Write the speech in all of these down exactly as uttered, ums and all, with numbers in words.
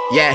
Yeah.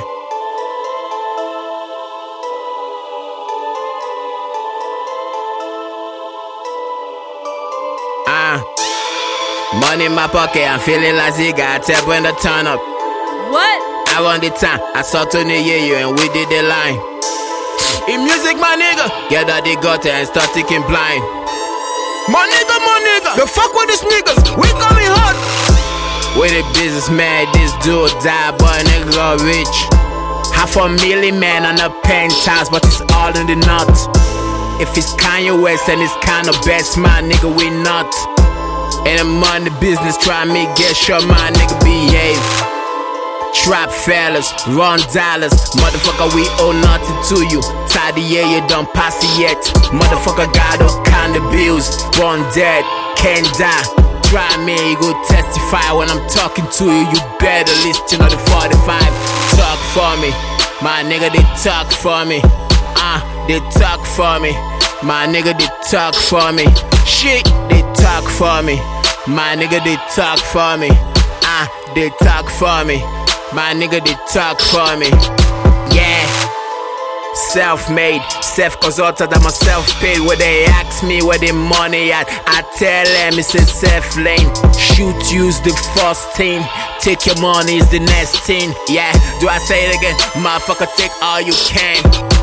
Ah. Uh, money in my pocket, I'm feeling like Ziga. Tell when the turn up. What? I want the time. I saw Tony Yayo and we did the line. In music, my nigga, get out the gutter and start ticking blind. My nigga, my nigga, the fuck with these niggas, we coming hard. With a businessman, this dude die, but nigga got rich. Half a million man on a penthouse, but it's all in the nut. If it's Kanye West and it's kinda best, my nigga, we not. And I'm on the business, try me get sure my nigga behave. Trap fellas, run dollars, motherfucker, we owe nothing to you. Tidy, yeah, you don't pass it yet. Motherfucker got all kind of bills, born dead, can't die. Try me, you go testify when I'm talking to you. You better listen to the forty-five. Talk for me, my nigga, they talk for me. Ah, uh, they talk for me, my nigga, they talk for me. Shit, they talk for me, my nigga, they talk for me. Ah, uh, they talk for me. My nigga, they talk for me. Yeah. Self-made, self-consulted, I'm a self-paid. Where they ask me where the money at, I tell them it's a safe lane. Shoot, use the first thing. Take your money is the next thing. Yeah, do I say it again? Motherfucker, take all you can.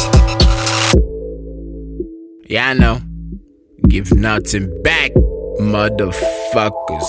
Yeah, I know. Give nothing back, motherfuckers.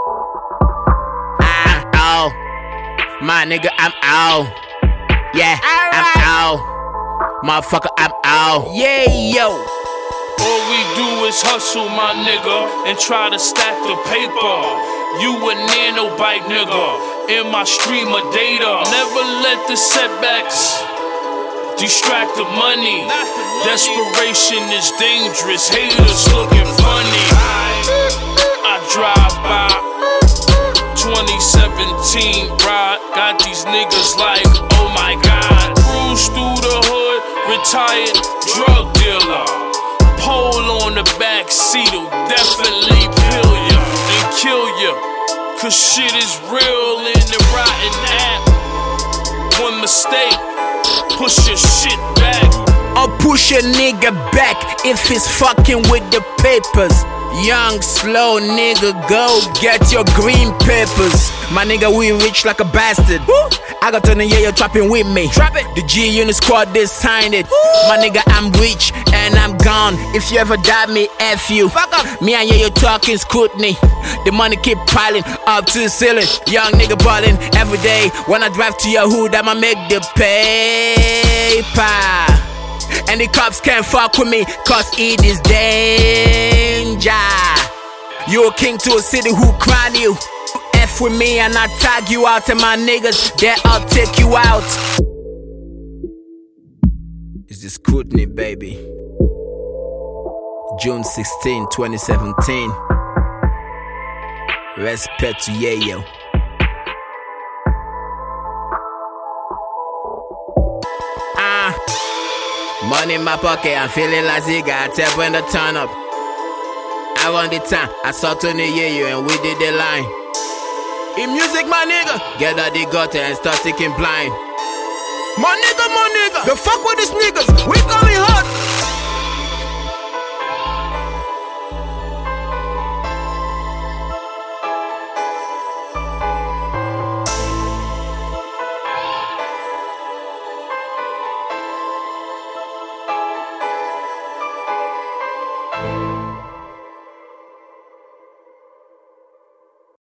Ah, oh. My nigga, I'm out. Yeah, right. I'm out. Motherfucker, I'm out. Yeah, yo. All we do is hustle, my nigga, and try to stack the paper. You a nanobite nigga in my stream of data. Never let the setbacks distract the money. Desperation is dangerous. Haters looking funny. I drive by twenty seventeen ride, got these niggas like, oh my god. Cruise through the hood, retired drug dealer. Pole on the back seat'll definitely pill ya and kill ya. Cause shit is real in the rotten app. One mistake, push your shit back. Or push a nigga back if he's fucking with the papers. Young, slow nigga, go get your green papers. My nigga, we rich like a bastard. Woo. I got Tony Yayo trapping with me. Trap it. The G Unit squad, they signed it. Woo. My nigga, I'm rich and I'm gone. If you ever doubt me, F you. Fuck up. Me and Yayo talking scrutiny. The money keep piling up to the ceiling. Young nigga ballin' every day. When I drive to your hood, I'ma make the paper. And the cops can't fuck with me, cause it is danger. You a king to a city who crown you. F with me and I tag you out, and my niggas, there I'll take you out. It's the scrutiny, baby. June sixteenth, twenty seventeen. Respect to Yayo. Ah. Uh. Money in my pocket, I'm feeling like Ziga. Tell when the turn up. I want the time. I saw Tony Yayo and we did the line. In music, my nigga, get out the gutter and start ticking blind. My nigga, my nigga, the fuck with these niggas, we coming hard.